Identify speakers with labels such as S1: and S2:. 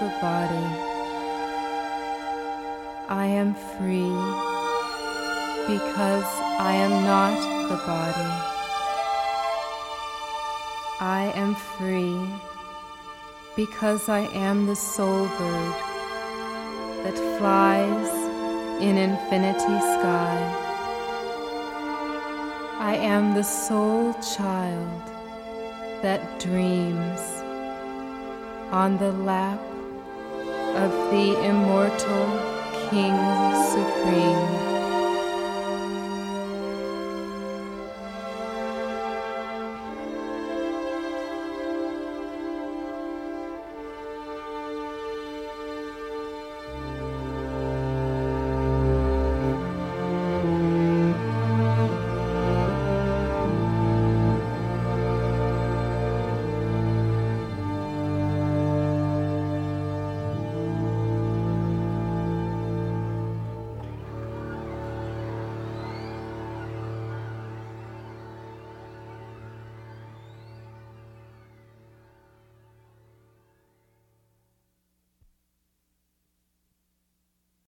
S1: the body. I am free because I am not the body. I am free because I am the soul bird that flies in infinity sky. I am the soul child that dreams on the lap of the immortal King Supreme.